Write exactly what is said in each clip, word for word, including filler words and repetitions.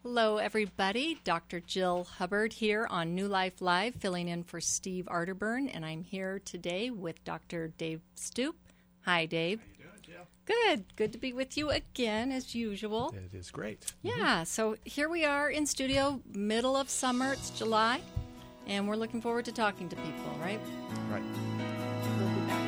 Hello, everybody. Doctor Jill Hubbard here on New Life Live, filling in for Steve Arterburn, and I'm here today with Doctor Dave Stoop. Hi, Dave. How you doing, Jill? Good. Good to be with you again, as usual. It is great. Yeah, Mm-hmm. so here we are in studio, middle of summer. It's July, and we're looking forward to talking to people, right? Right. We'll be back.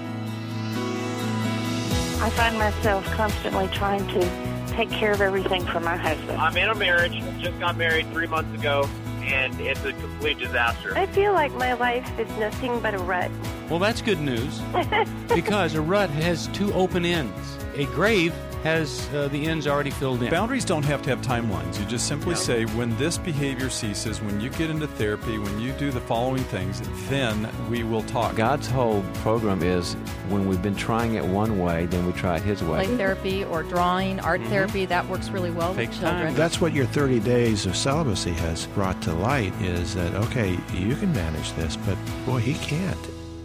I find myself constantly trying to take care of everything for my husband. I'm in a marriage. Just got married three months ago, and it's a complete disaster. I feel like my life is nothing but a rut. Well, that's good news, because a rut has two open ends. A grave has uh, the ends already filled in. Boundaries don't have to have timelines. You just simply No. say, when this behavior ceases, when you get into therapy, when you do the following things, then we will talk. God's whole program is when we've been trying it one way, then we try it His way. Play therapy or drawing, art Mm-hmm. therapy, that works really well Takes with children. time. That's what your thirty days of celibacy has brought to light, is that, okay, you can manage this, but boy, he can't.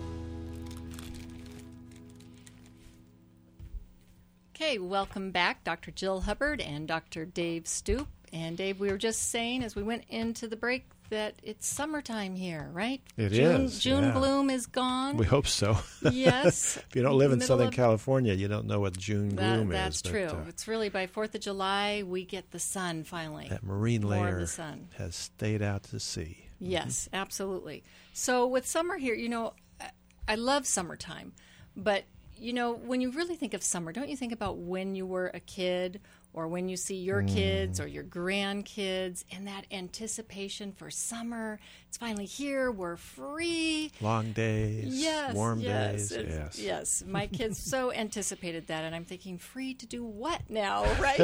Okay, welcome back, Doctor Jill Hubbard and Doctor Dave Stoop. And Dave, we were just saying as we went into the break that it's summertime here, right? It June, is, June yeah. bloom is gone. We hope so. Yes. If you don't live in Middle Southern of- California, you don't know what June That- gloom that's is. but, true. uh, It's really by fourth of July we get the sun finally. that marine More of layer the sun. has stayed out to sea. Yes, absolutely. So with summer here, you know, I- I love summertime, but you know, when you really think of summer, don't you think about when you were a kid or when you see your kids or your grandkids and that anticipation for summer? It's finally here. We're free. Long days, Yes, warm yes, days. it's- Yes. yes. My kids so anticipated that, and I'm thinking, free to do what now, right?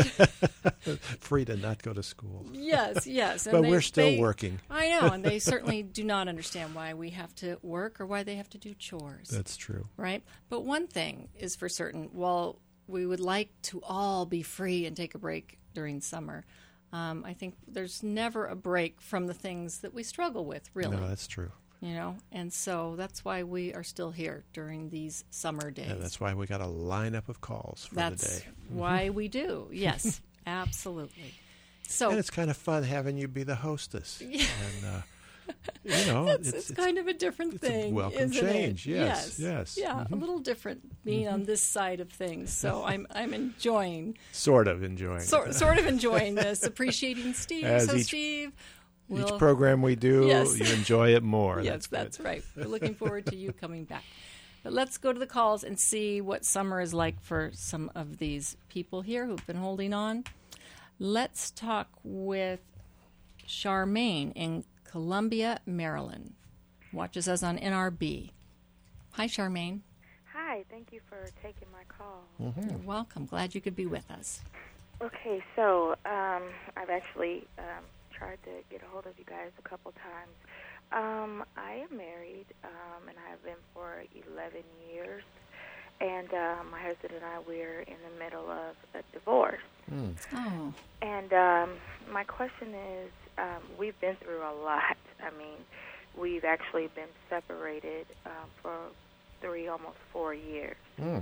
Free to not go to school. Yes, yes. And But they- we're still they- working. I know, and they certainly do not understand why we have to work or why they have to do chores. That's true. Right? But one thing is for certain, while we would like to all be free and take a break during summer, um, I think there's never a break from the things that we struggle with, really. No, that's true. You know, and so that's why we are still here during these summer days. Yeah, that's why we got a lineup of calls for That's the day. why we do. Yes, absolutely. So And it's kind of fun having you be the hostess. Yeah. And, uh, you know, it's, it's, kind of a different it's a thing. welcome isn't change. It? Yes, yes. Yeah, Mhm. a little different being on this side of things. So I'm I'm enjoying, sort of enjoying sort it. sort of enjoying this, appreciating Steve. As so each- Steve, Each will program we do, Yes. you enjoy it more. yes, that's, good. that's right. We're looking forward to you coming back. But let's go to the calls and see what summer is like for some of these people here who've been holding on. Let's talk with Charmaine in Columbia, Maryland. Watches us on N R B. Hi, Charmaine. Hi, thank you for taking my call. You're welcome. Glad you could be with us. Okay, so um, I've actually um, tried to get a hold of you guys a couple times. Um, I am married, um, and I have been for eleven years. And uh, my husband and I, we're in the middle of a divorce. Oh, And um, my question is, um, we've been through a lot. I mean, we've actually been separated um, for three, almost four years.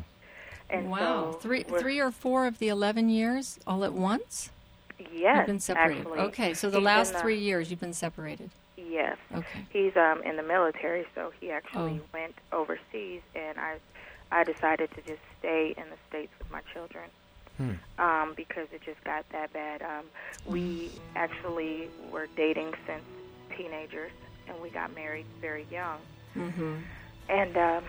And wow. so Three, we're- three or four of the eleven years all at once? Yes, You've been separated. actually. Okay, so the He's last in the- three years you've been separated. Yes. Okay. He's um, in the military, so he actually Oh. went overseas, and I, I decided to just stay in the States with my children. Um, because it just got that bad. Um, we actually were dating since teenagers, and we got married very young. Mm-hmm. And um,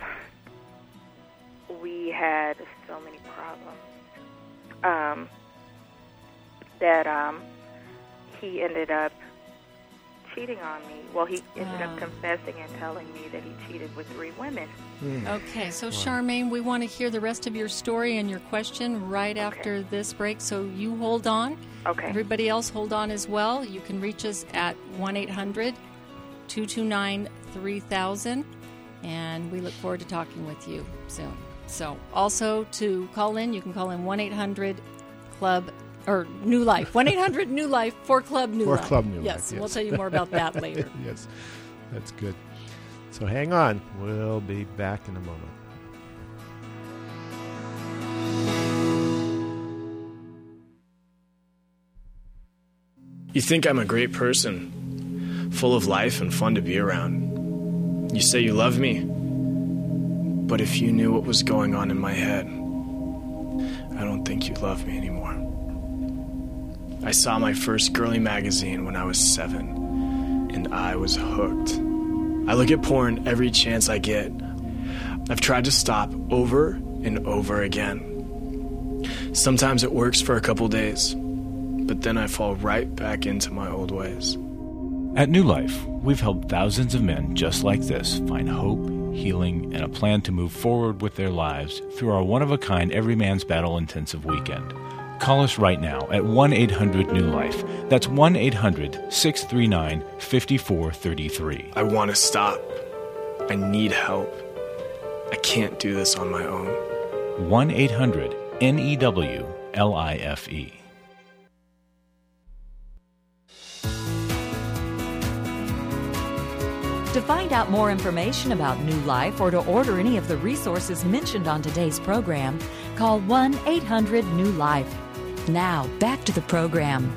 we had so many problems um, that um, he ended up cheating on me. Well, he ended Ah. up confessing and telling me that he cheated with three women. Okay, so Charmaine, we want to hear the rest of your story and your question right after this break, so you hold on. Okay. Everybody else hold on as well. You can reach us at one eight hundred two two nine three thousand, and we look forward to talking with you soon. So also to call in, you can call in one eight hundred club or New Life, one eight hundred New Life for Club New For Life. Club New Life, Yes, yes. we'll tell you more about that later. Yes, that's good. So hang on. We'll be back in a moment. You think I'm a great person, full of life and fun to be around. You say you love me, but if you knew what was going on in my head, I don't think you love me anymore. I saw my first girly magazine when I was seven, and I was hooked. I look at porn every chance I get. I've tried to stop over and over again. Sometimes it works for a couple days, but then I fall right back into my old ways. At New Life, we've helped thousands of men just like this find hope, healing, and a plan to move forward with their lives through our one-of-a-kind Every Man's Battle intensive weekend. Call us right now at one eight hundred new life. That's one eight hundred, six three nine, five four three three. I want to stop. I need help. I can't do this on my own. one eight hundred N E W L I F E. To find out more information about New Life or to order any of the resources mentioned on today's program, call one eight hundred new life. Now, back to the program.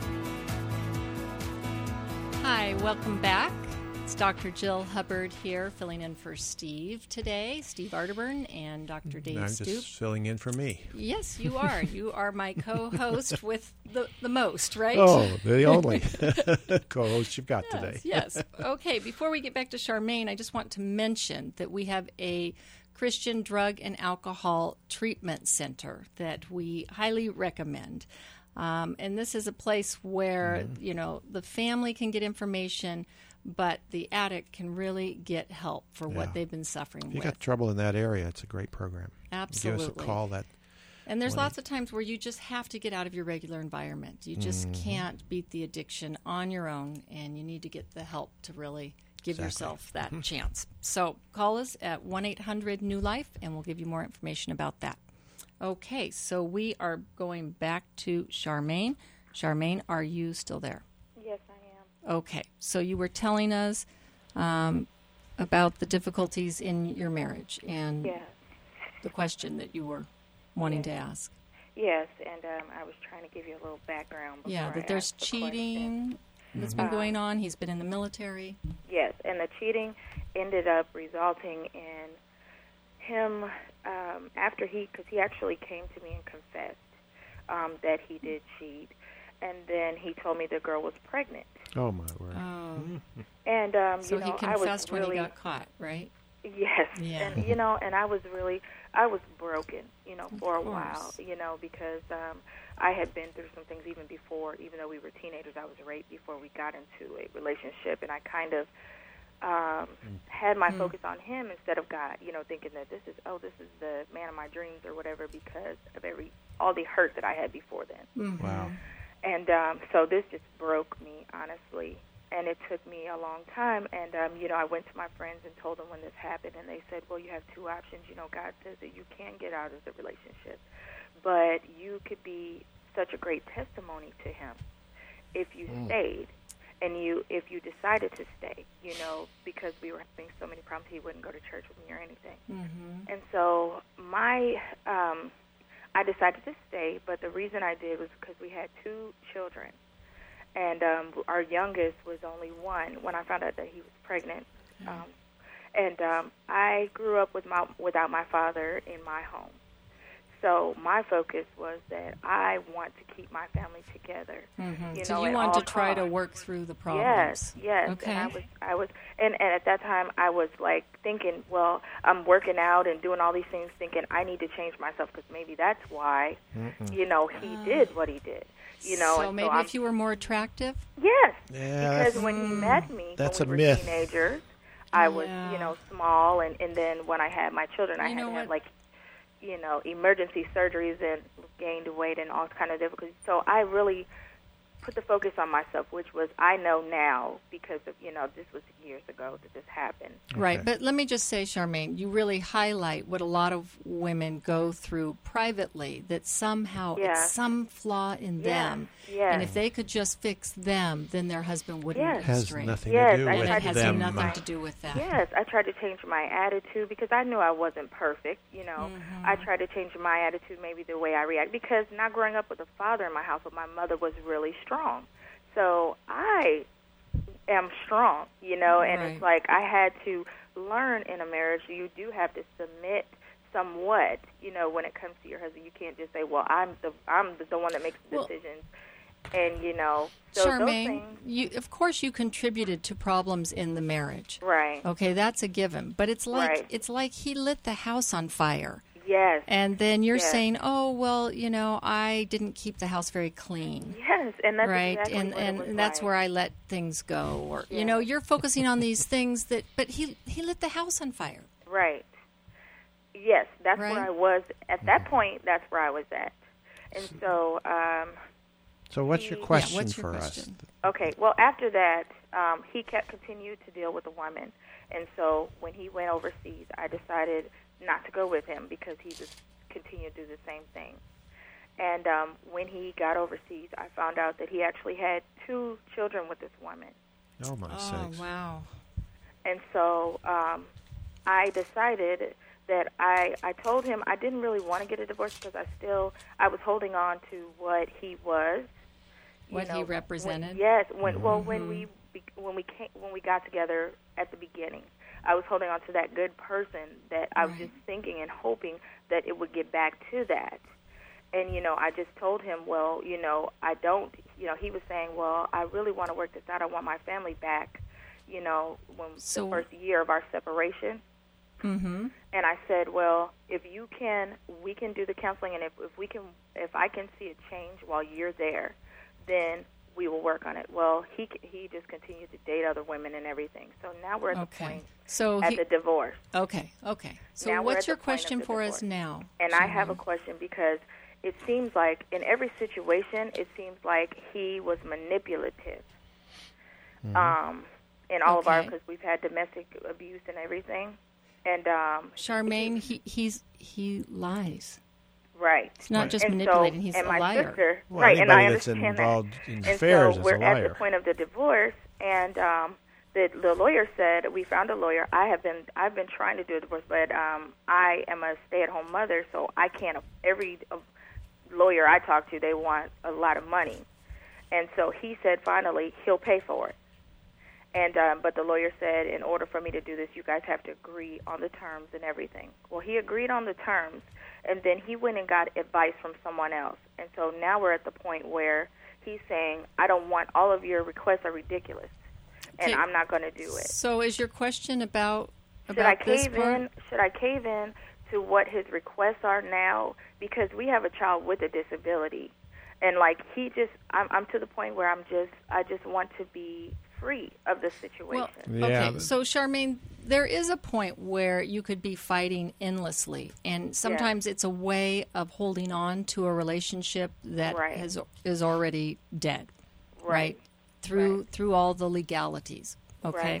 Hi, welcome back. It's Doctor Jill Hubbard here, filling in for Steve today, Steve Arterburn and Doctor Dave I'm Stoop. just filling in for me. Yes, you are. You are my co-host with the, the most, right? Oh, the only co-host you've got yes, today. Yes. Okay, before we get back to Charmaine, I just want to mention that we have a Christian Drug and Alcohol Treatment Center that we highly recommend. Um, and this is a place where, mm-hmm. you know, the family can get information, but the addict can really get help for yeah. what they've been suffering if you with. got trouble in that area, it's a great program. Absolutely. Give us a call. That and there's lots of times where you just have to get out of your regular environment. You just mm-hmm. can't beat the addiction on your own, and you need to get the help to really give exactly. yourself that mm-hmm. chance. So call us at one eight hundred new life, and we'll give you more information about that. Okay, so we are going back to Charmaine. Charmaine, are you still there? Yes, I am. Okay, so you were telling us um, about the difficulties in your marriage and yes. the question that you were wanting yes. to ask. Yes, and um, I was trying to give you a little background before Yeah, that I there's asked the cheating question. that's mm-hmm. been going on. He's been in the military. Yes, and the cheating ended up resulting in him, um, after he, because he actually came to me and confessed um, that he did cheat, and then he told me the girl was pregnant. Oh, my word. Oh. And, um, so you know, he confessed I was really, when he got caught, right? Yes. Yeah. And, you know, and I was really, I was broken, you know, for a while, you know, because um, I had been through some things even before, even though we were teenagers. I was raped before we got into a relationship, and I kind of um, had my mm. focus on him instead of God, you know, thinking that this is, oh, this is the man of my dreams or whatever, because of every all the hurt that I had before then. Mm-hmm. Wow. And um, so this just broke me, honestly. And it took me a long time. And, um, you know, I went to my friends and told them when this happened, and they said, well, you have two options. You know, God says that you can get out of the relationship, but you could be such a great testimony to him if you mm. stayed. And you, if you decided to stay, you know, because we were having so many problems, he wouldn't go to church with me or anything. Mm-hmm. And so my, um, I decided to stay, but the reason I did was because we had two children. And um, our youngest was only one when I found out that he was pregnant. Mm-hmm. Um, and um, I grew up with my, without my father in my home. So my focus was that I want to keep my family together. Mm-hmm. You so know, you want to costs. try to work through the problems. Yes, yes. Okay. And I was, I was, and, and at that time I was like thinking, well, I'm working out and doing all these things, thinking I need to change myself because maybe that's why, Mm-mm. you know, he uh, did what he did. You know, so and maybe so if you were more attractive. Yes. Yeah, because when he met me, that's when we a were myth. teenagers, I yeah. was, you know, small, and and then when I had my children, I you had to what? have like, you know, emergency surgeries and gained weight and all kind of difficulties. So I really put the focus on myself, which was I know now because of, you know, this was years ago that this happened. Right, Okay. but let me just say, Charmaine, you really highlight what a lot of women go through privately, that somehow Yeah. it's some flaw in Yeah. them. Yes. And if they could just fix them, then their husband wouldn't Yes. be Has straight. nothing Yes, to do I And with it tried has to them. nothing to do with that. Yes, I tried to change my attitude because I knew I wasn't perfect, you know. Mm-hmm. I tried to change my attitude, maybe the way I react, because not growing up with a father in my household, my mother was really strong. so I am strong, you know, and Right. it's like I had to learn in a marriage you do have to submit somewhat, you know, when it comes to your husband. You can't just say, well, I'm the I'm the, the one that makes the Well, decisions. And, you know, so those Charmaine, things, you, of course you contributed to problems in the marriage. right. Okay, that's a given. But it's like Right. it's like he lit the house on fire. Yes. And then you're Yes. saying, "Oh, well, you know, I didn't keep the house very clean." Yes, and that's right, exactly and what it and, was and that's like. where I let things go, or Yeah. you know, you're focusing on these things that, but he he lit the house on fire. Right. Yes, that's Right. where I was at that point. That's where I was at, and so. Um, So what's your he- question what's your for question? us? Okay. Well, after that, um, he kept continued to deal with the woman, and so when he went overseas, I decided not to go with him because he just continued to do the same thing. And um, when he got overseas, I found out that he actually had two children with this woman. Oh, my Oh, sakes. wow. And so um, I decided that I, I told him I didn't really want to get a divorce because I still, I was holding on to what he was. you What he know, represented? When, yes. When, Well, when we be- when we came, when we got together at the beginning, I was holding on to that good person that I was Right. just thinking and hoping that it would get back to that. And, you know, I just told him, well, you know, I don't, you know, he was saying, well, I really want to work this out. I want my family back, you know, when So- the first year of our separation. Mm-hmm. And I said, well, if you can, we can do the counseling, and if, if we can, if I can see a change while you're there, then we will work on it. Well, he he just continued to date other women and everything. So now we're at the Okay. point So at he, the divorce. okay, okay. So Now we're what's at your the point of question the for us divorce. now? And I have a Charmaine? question because it seems like in every situation, it seems like he was manipulative. Um, in all of our, Okay. because we've had domestic abuse and everything. And um, Charmaine, he he's he lies. right. He's not just And manipulating; so, he's and a my liar. Sister, Well, right, and I anybody that's understand involved that. in and affairs so is we're a at liar. the point of the divorce, and um, the the lawyer said we found a lawyer. I have been I've been trying to do a divorce, but um, I am a stay-at-home mother, so I can't. Every uh, lawyer I talk to, they want a lot of money, and so he said finally he'll pay for it. And um, but the lawyer said, in order for me to do this, you guys have to agree on the terms and everything. Well, he agreed on the terms, and then he went and got advice from someone else. And so now we're at the point where he's saying, I don't want, all of your requests are ridiculous, and Okay. I'm not going to do it. So is your question about Should I about this cave part? in? Should I cave in to what his requests are now? Because we have a child with a disability, and like he just, I'm, I'm to the point where I'm just, I just want to be free of the situation. Well, Yeah, okay, but- so Charmaine, there is a point where you could be fighting endlessly, and sometimes it's a way of holding on to a relationship that Right. has is already dead, Right. Through Right. through all the legalities, okay. Right.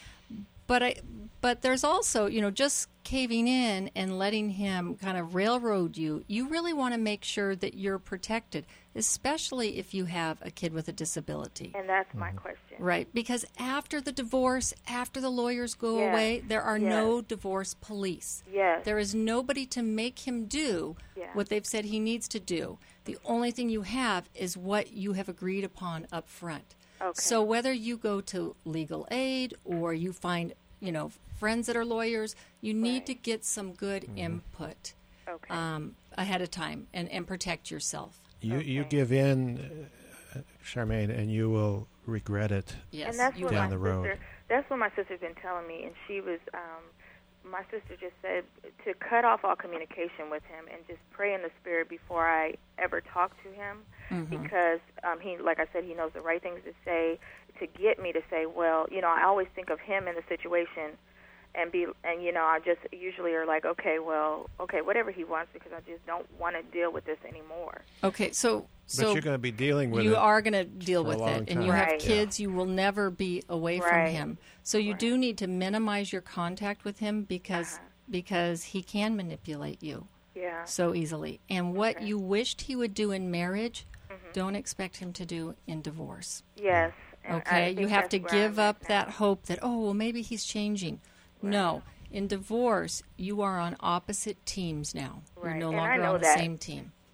But I, but there's also, you know, just caving in and letting him kind of railroad you. You really want to make sure that you're protected, especially if you have a kid with a disability. And that's my question. Right, because after the divorce, after the lawyers go Yes. away, there are Yes. no divorce police. Yes. There is nobody to make him do Yeah. what they've said he needs to do. The only thing you have is what you have agreed upon up front. Okay. So whether you go to legal aid or you find, you know, friends that are lawyers, you need Right. to get some good input Okay. um, ahead of time and, and protect yourself. You you Okay. give in, uh, Charmaine, and you will regret it. Yes, and that's you what down my the road. sister. That's what my sister's been telling me, and she was. Um, my sister just said to cut off all communication with him and just pray in the spirit before I ever talk to him, Mhm. because um, he, like I said, he knows the right things to say to get me to say, well, you know, I always think of him in the situation. And be and you know I just usually are like, okay, well, okay, whatever he wants, because I just don't want to deal with this anymore. Okay, so so but you're going to be dealing with you it. are going to deal for a with long it, and you time. have Right. kids. You will never be away from Right. him. So you Right. do need to minimize your contact with him because Uh-huh. because he can manipulate you Yeah. so easily. And what Okay. you wished he would do in marriage, don't expect him to do in divorce. Yes. and I Okay, you think have to that's where give I'm at up that now. hope that oh well maybe he's changing. No, in divorce you are on opposite teams now. You're Right. no And I longer know on the that. same team.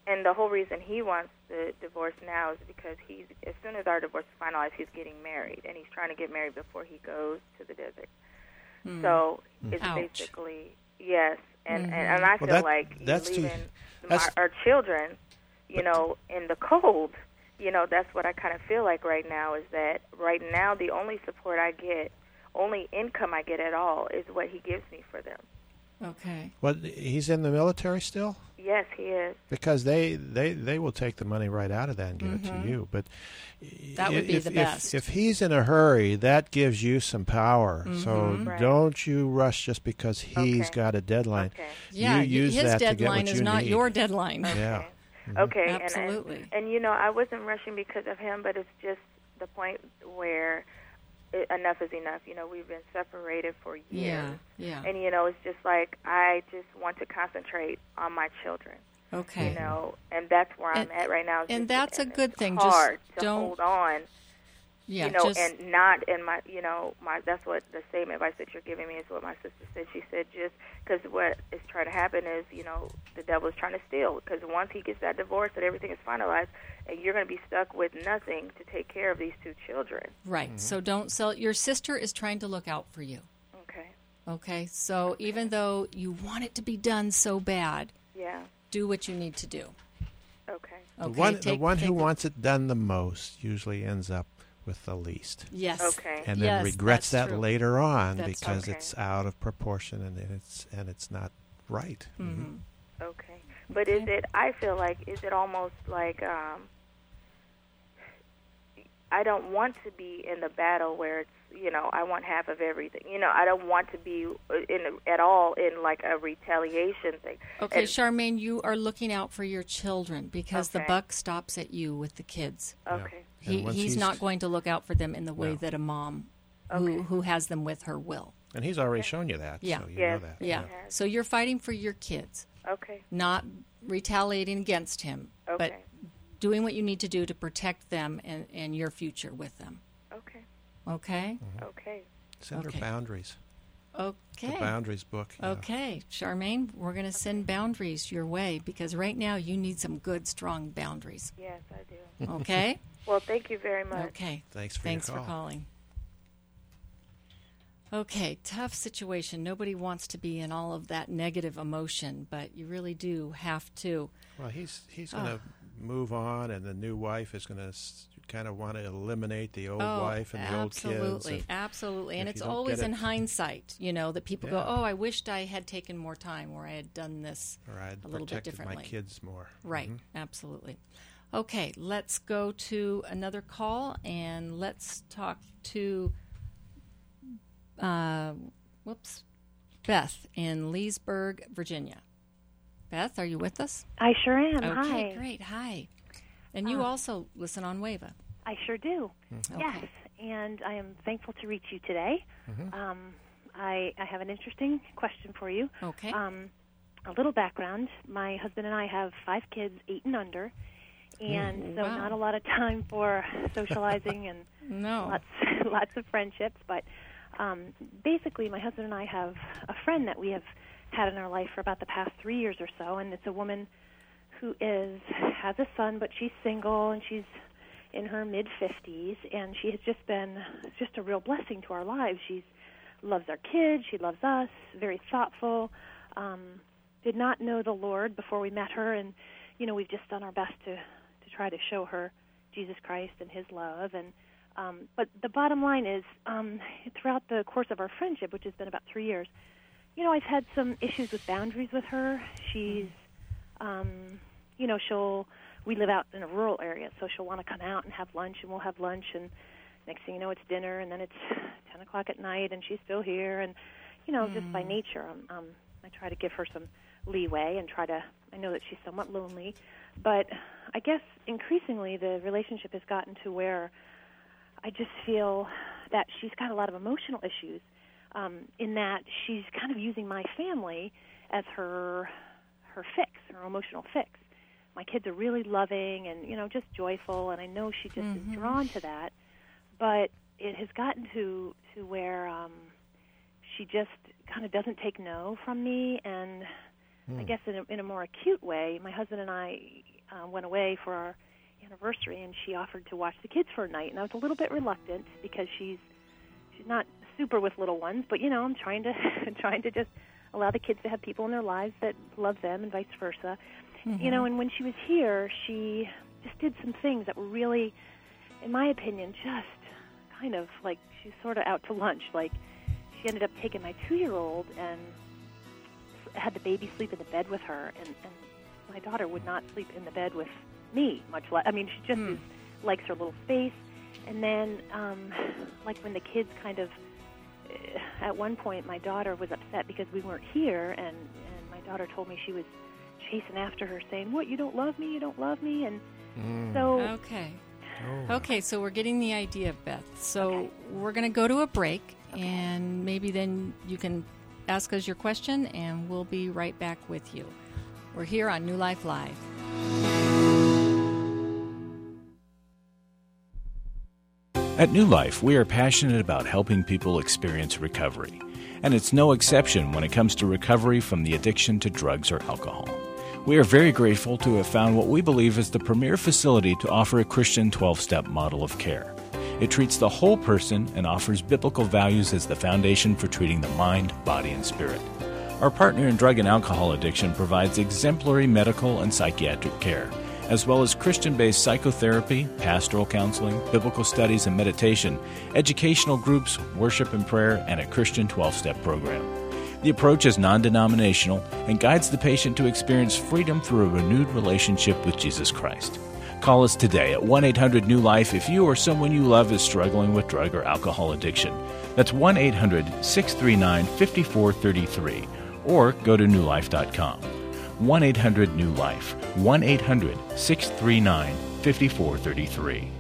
and the whole reason he wants the divorce now is because he's, as soon as our divorce is finalized, he's getting married, and he's trying to get married before he goes to the desert. Mm. So it's Ouch. basically, yes, and, Mm-hmm. and, and I Well, feel that- like that's leaving too- my, that's- our children, you know, in the cold, you know, that's what I kind of feel like right now, is that right now the only support I get, only income I get at all is what he gives me for them. Okay. Well, he's in the military still? Yes, he is. Because they, they, they will take the money right out of that and give it to you. But That would be if, the if- best. If he's in a hurry, that gives you some power. So Mm-hmm. Right. don't you rush just because he's Okay. got a deadline. Okay. Yeah, you use his that to get deadline what is you not need. your deadline. Yeah. Okay, and- Absolutely. And, and, you know, I wasn't rushing because of him, but it's just the point where it, enough is enough. You know, we've been separated for years. Yeah, yeah. And, you know, it's just like I just want to concentrate on my children. Okay. You know, and that's where And- I'm at right now. It's and just- that's a and good it's thing. Just hard to don't- hold on. Yeah, you know, just, and not in my, you know, my. That's what the same advice that you're giving me is what my sister said. She said just because what is trying to happen is, you know, the devil is trying to steal. Because once he gets that divorce and everything is finalized, and you're going to be stuck with nothing to take care of these two children. right. So don't sell. Your sister is trying to look out for you. Okay. Okay. So even though you want it to be done so bad, Yeah. do what you need to do. Okay. The Okay. one, the take- one who take- wants it done the most usually ends up with the least. Yes. Okay. And then Yes, regrets that's that true. later on That's because okay. it's out of proportion and it's and it's not right. Mm-hmm. Okay. But is it? I feel like is it almost like um, I don't want to be in the battle where it's, you know, I want half of everything. You know, I don't want to be in at all in like a retaliation thing. Okay, And- Charmaine, you are looking out for your children because the Okay. buck stops at you with the kids. Okay. And He, once he's, he's- not going to look out for them in the way No. that a mom Okay. who, who has them with her will. And he's already shown you that. Yeah. So you Yes. know that. Yeah. has. So you're fighting for your kids, Okay. not retaliating against him, but Okay. doing what you need to do to protect them and, and your future with them. Okay. Okay? Okay. Send Okay. her boundaries. The Okay. boundaries book. yeah. Okay, Charmaine, we're going to send boundaries your way because right now you need some good, strong boundaries. Yes, I do. Okay? Well, thank you very much. Okay. Thanks for Thanks your for call. calling. Okay, tough situation. Nobody wants to be in all of that negative emotion, but you really do have to. Well, he's he's going Oh. to move on, and the new wife is going to s- kind of want to eliminate the old Oh, wife and the old kids. absolutely, and absolutely. And if it's you don't always get in it- hindsight, you know, that people Yeah. go, "Oh, I wished I had taken more time, or I had done this or I'd a little bit protected differently." my kids more. Right, Mhm. absolutely. Okay, let's go to another call and let's talk to uh, whoops, Beth in Leesburg, Virginia. Beth, are you with us? I sure am. Okay, Hi. great. Hi. And you Uh, also listen on WAVA. I sure do. Okay. Yes, and I am thankful to reach you today. Mhm. Um, I, I have an interesting question for you. Okay. Um, a little background. My husband and I have five kids, eight and under, and Mm, so wow. not a lot of time for socializing and No. lots lots of friendships. But um, basically, my husband and I have a friend that we have had in our life for about the past three years or so, and it's a woman who is has a son, but she's single and she's in her mid fifties, and she has just been just a real blessing to our lives. She loves our kids, she loves us, very thoughtful. Um, did not know the Lord before we met her, and you know we've just done our best to to try to show her Jesus Christ and His love. And um, but the bottom line is, um, throughout the course of our friendship, which has been about three years, you know, I've had some issues with boundaries with her. She's, um, you know, she'll. We live out in a rural area, so she'll want to come out and have lunch, and we'll have lunch, and next thing you know, it's dinner, and then it's ten o'clock at night, and she's still here, and you know, just by nature, um, um, I try to give her some leeway and try to. I know that she's somewhat lonely, but I guess increasingly the relationship has gotten to where I just feel that she's got a lot of emotional issues. Um, in that she's kind of using my family as her her fix, her emotional fix. My kids are really loving and, you know, just joyful, and I know she just Mhm. is drawn to that. But it has gotten to to where um, she just kind of doesn't take no from me, and I guess in a, in a more acute way, my husband and I uh, went away for our anniversary, and she offered to watch the kids for a night, and I was a little bit reluctant because she's she's not super with little ones, but you know, I'm trying to trying to just allow the kids to have people in their lives that love them, and vice versa. Mm-hmm. You know, and when she was here, she just did some things that were really, in my opinion, just kind of like she's sort of out to lunch. Like, she ended up taking my two-year-old and had the baby sleep in the bed with her, and, and my daughter would not sleep in the bed with me, much less. I mean, she just mm. is, likes her little space. And then, um, like when the kids kind of, uh, at one point, my daughter was upset because we weren't here, and, and my daughter told me she was chasing after her, saying, "What, you don't love me? You don't love me?" And mm. so... Okay. Oh. Okay, so we're getting the idea, Beth. So okay. we're going to go to a break, okay. and maybe then you can ask us your question, and we'll be right back with you. We're here on New Life Live. At New Life, we are passionate about helping people experience recovery. And it's no exception when it comes to recovery from the addiction to drugs or alcohol. We are very grateful to have found what we believe is the premier facility to offer a Christian twelve-step model of care. It treats the whole person and offers biblical values as the foundation for treating the mind, body, and spirit. Our partner in drug and alcohol addiction provides exemplary medical and psychiatric care, as well as Christian-based psychotherapy, pastoral counseling, biblical studies and meditation, educational groups, worship and prayer, and a Christian twelve-step program. The approach is non-denominational and guides the patient to experience freedom through a renewed relationship with Jesus Christ. Call us today at one eight hundred new life if you or someone you love is struggling with drug or alcohol addiction. That's one eight hundred six three nine five four three three, or go to new life dot com. one eight hundred new life, one eight hundred six three nine five four three three.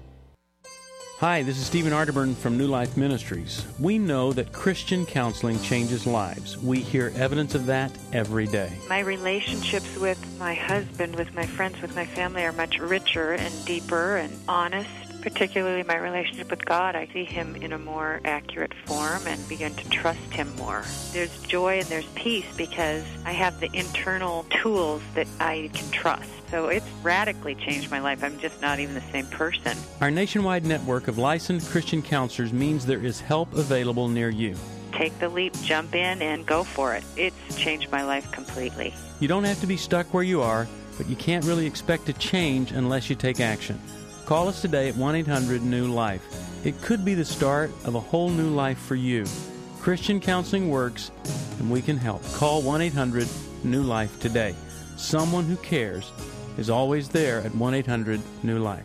Hi, this is Stephen Arterburn from New Life Ministries. We know that Christian counseling changes lives. We hear evidence of that every day. My relationships with my husband, with my friends, with my family are much richer and deeper and honest. Particularly my relationship with God, I see Him in a more accurate form and begin to trust Him more. There's joy and there's peace because I have the internal tools that I can trust. So it's radically changed my life. I'm just not even the same person. Our nationwide network of licensed Christian counselors means there is help available near you. Take the leap, jump in, and go for it. It's changed my life completely. You don't have to be stuck where you are, but you can't really expect to change unless you take action. Call us today at one eight hundred new life. It could be the start of a whole new life for you. Christian counseling works, and we can help. Call one eight hundred new life today. Someone who cares is always there at one eight hundred new life.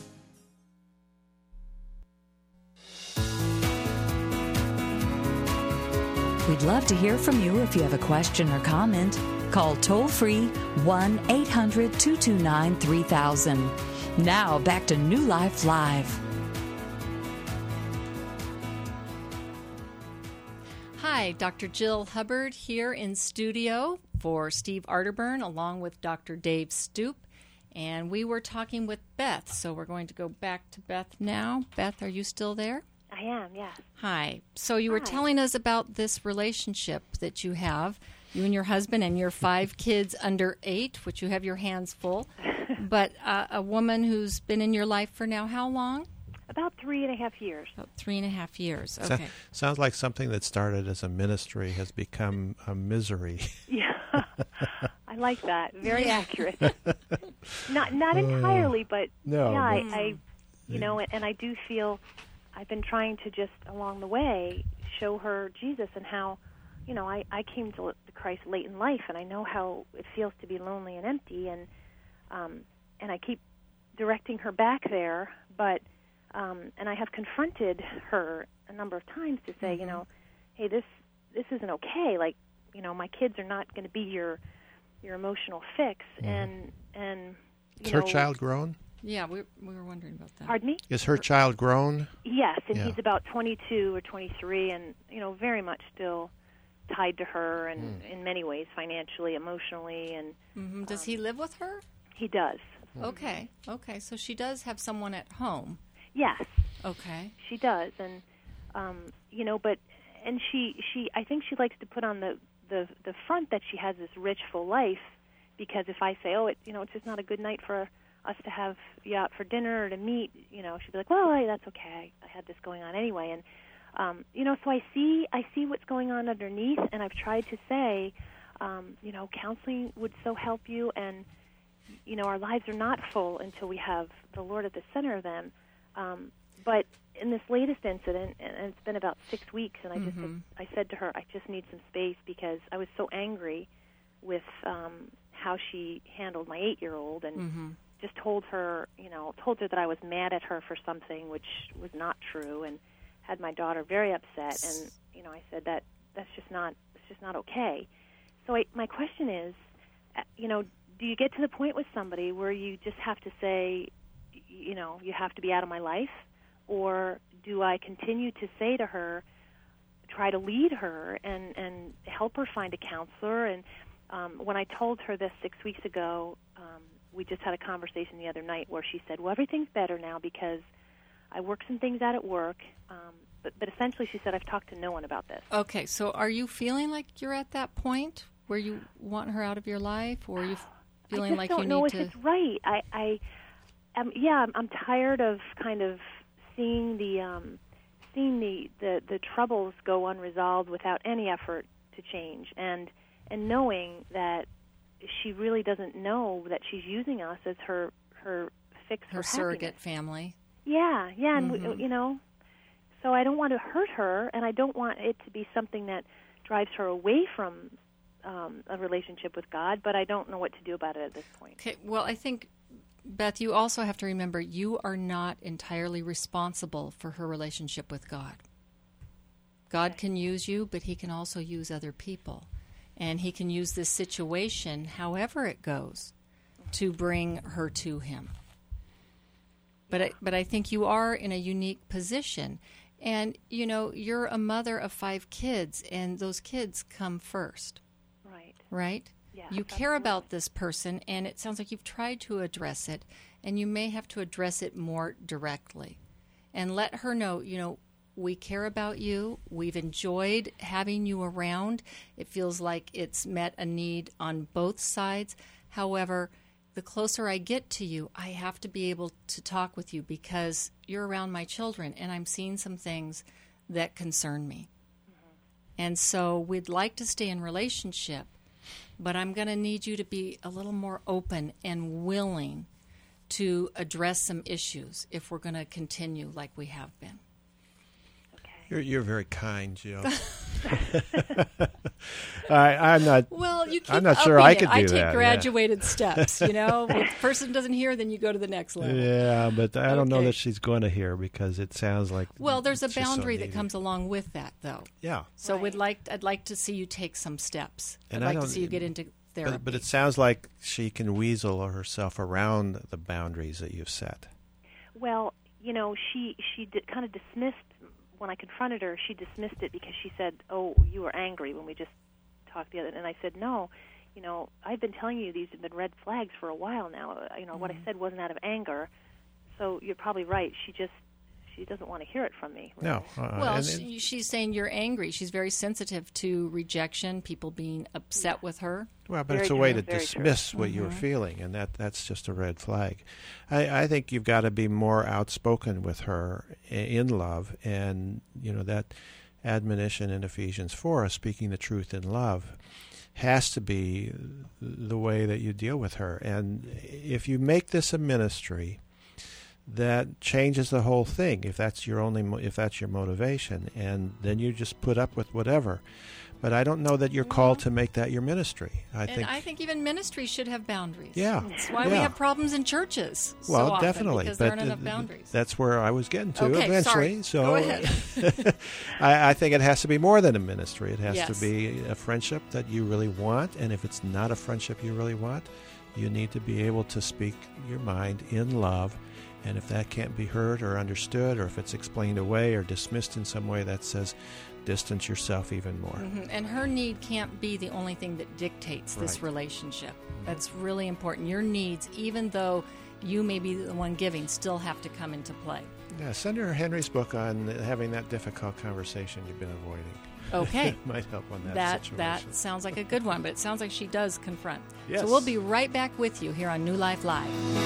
We'd love to hear from you if you have a question or comment. Call toll-free one eight hundred two two nine three thousand. Now, back to New Life Live. Hi, Doctor Jill Hubbard here in studio for Steve Arterburn, along with Doctor Dave Stoop. And we were talking with Beth, so we're going to go back to Beth now. Beth, are you still there? I am, yes. Hi. So you Hi. were telling us about this relationship that you have, you and your husband and your five kids under eight, which you have your hands full. But uh, a woman who's been in your life for now how long? About three and a half years. About three and a half years. So, okay. sounds like something that started as a ministry has become a misery. Yeah, I like that. Very accurate. not not entirely, but no, yeah, but, I, I, you know, and I do feel I've been trying to just along the way show her Jesus and how, you know, I, I came to Christ late in life, and I know how it feels to be lonely and empty, and um, and I keep directing her back there, but um, and I have confronted her a number of times to say, mm-hmm. you know, hey, this this isn't okay. Like, you know, my kids are not going to be your your emotional fix, mm-hmm. and and you is know, her child grown? Yeah, we we were wondering about that. Pardon me? Is her child grown? Yes, and yeah. he's about twenty-two or twenty-three, and you know, very much still tied to her, and mm. in many ways, financially, emotionally, and mm-hmm. does um, he live with her? He does. Okay, okay, so she does have someone at home. Yes. Okay. She does, and um, you know, but and she she I think she likes to put on the, the the front that she has this rich, full life because if I say, oh, it, you know, it's just not a good night for us to have you out for dinner or to meet, you know, she'd be like, well, I, that's okay. I, I had this going on anyway. And, um, you know, so I see, I see what's going on underneath, and I've tried to say, um, you know, counseling would so help you, and, you know, our lives are not full until we have the Lord at the center of them. Um, but in this latest incident, and it's been about six weeks, and I just Mm-hmm. I said to her, I just need some space because I was so angry with um, how she handled my eight-year-old, and Mm-hmm. just told her, you know, told her that I was mad at her for something which was not true, and had my daughter very upset. And you know, I said that that's just not it's just not okay. So I, my question is, uh, you know, do you get to the point with somebody where you just have to say, you know, you have to be out of my life, or do I continue to say to her, try to lead her and and help her find a counselor? And um, when I told her this six weeks ago, um, we just had a conversation the other night where she said, well, everything's better now because I worked some things out at work. Um, but, but essentially she said, I've talked to no one about this. Okay, so are you feeling like you're at that point where you want her out of your life, or are you feeling I just like don't you know need if to... it's right. I, I um, yeah, I'm, I'm tired of kind of seeing the um, seeing the, the, the troubles go unresolved without any effort to change, and and knowing that she really doesn't know that she's using us as her her fix her for surrogate happiness. family. Yeah, yeah, and Mhm. we, you know, so I don't want to hurt her, and I don't want it to be something that drives her away from um, a relationship with God. But I don't know what to do about it at this point. Okay, well, I think, Beth, you also have to remember you are not entirely responsible for her relationship with God. God can use you, but he can also use other people. And he can use this situation, however it goes, to bring her to him. But I, but I think you are in a unique position. And, you know, you're a mother of five kids, and those kids come first. Right. Right? Yeah, you care about this person, and it sounds like you've tried to address it, and you may have to address it more directly. And let her know, you know, we care about you. We've enjoyed having you around. It feels like it's met a need on both sides. However, the closer I get to you, I have to be able to talk with you because you're around my children, and I'm seeing some things that concern me. Mm-hmm. And so we'd like to stay in relationship, but I'm going to need you to be a little more open and willing to address some issues if we're going to continue like we have been. You're, you're very kind, Jill. I, I'm not. Well, you keep I'm not sure upping I it. could do I take that. graduated yeah. steps. You know, if the person doesn't hear, then you go to the next level. Yeah, but I don't know Okay. that she's going to hear because it sounds like. Well, there's a she's so boundary that needy. comes along with that, though. Yeah. So we'd like. I'd like to see you take some steps. And I'd I like to don't- see you get into therapy. But, but it sounds like she can weasel herself around the boundaries that you've set. Well, you know, she she did, kind of dismissed when I confronted her. She dismissed it because she said, "Oh, you were angry when we just talked the other." And I said, "No, you know, I've been telling you these have been red flags for a while now. Uh, You know, mm-hmm. what I said wasn't out of anger. So you're probably right. She just she doesn't want to hear it from me." No. Uh, well, and, she, she's saying you're angry. She's very sensitive to rejection, people being upset yeah. with her. Well, but very it's a true, way to very dismiss true. what mm-hmm. you're feeling, and that that's just a red flag. I, I think you've got to be more outspoken with her in love, and you know that admonition in Ephesians four, speaking the truth in love, has to be the way that you deal with her. And if you make this a ministry, that changes the whole thing. If that's your only, if that's your motivation, and then you just put up with whatever. But I don't know that you're called to make that your ministry. I and think. I think even ministries should have boundaries. Yeah, that's why yeah. we have problems in churches. Well, so often, definitely, because but there aren't enough th- boundaries. That's where I was getting to okay, eventually. Sorry. So Go ahead. I, I think it has to be more than a ministry. It has yes. to be a friendship that you really want. And if it's not a friendship you really want, you need to be able to speak your mind in love. And if that can't be heard or understood, or if it's explained away or dismissed in some way, that says distance yourself even more. Mm-hmm. And her need can't be the only thing that dictates this right. relationship. That's really important. Your needs, even though you may be the one giving, still have to come into play. Yeah, send her Henry's book on having that difficult conversation you've been avoiding. Okay. It might help on that, that situation. That sounds like a good one, but it sounds like she does confront. Yes. So we'll be right back with you here on New Life Live.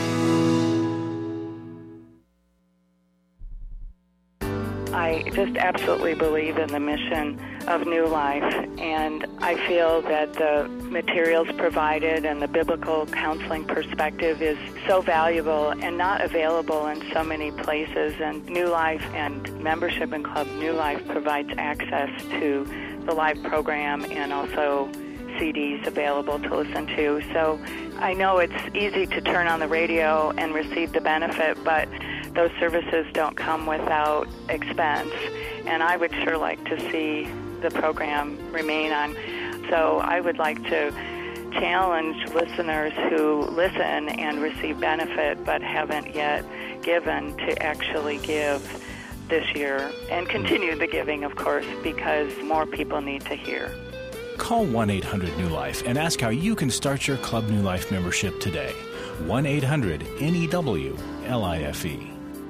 I just absolutely believe in the mission of New Life, and I feel that the materials provided and the biblical counseling perspective is so valuable and not available in so many places. And New Life and membership in Club New Life provides access to the live program and also C Ds available to listen to. So I know it's easy to turn on the radio and receive the benefit, but those services don't come without expense, and I would sure like to see the program remain on. So I would like to challenge listeners who listen and receive benefit but haven't yet given to actually give this year and continue the giving, of course, because more people need to hear. Call one eight hundred New Life and ask how you can start your Club New Life membership today. one eight hundred N E W L I F E.